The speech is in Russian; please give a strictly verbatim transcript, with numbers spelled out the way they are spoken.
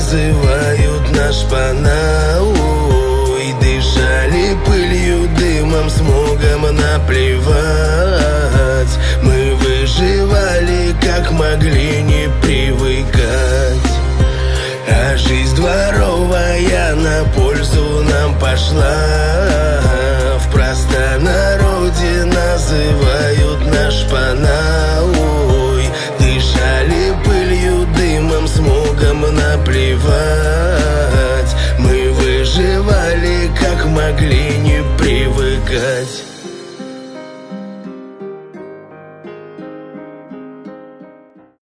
называют наш Панау. И дышали пылью, дымом, смогом наплевать. Мы выживали как могли, не привыкать. А жизнь дворовая на пользу нам пошла. В простонародье называют наш Панау. Дышали пылью, дымом, смогом наплевать. Мы выживали как могли, не привыкать.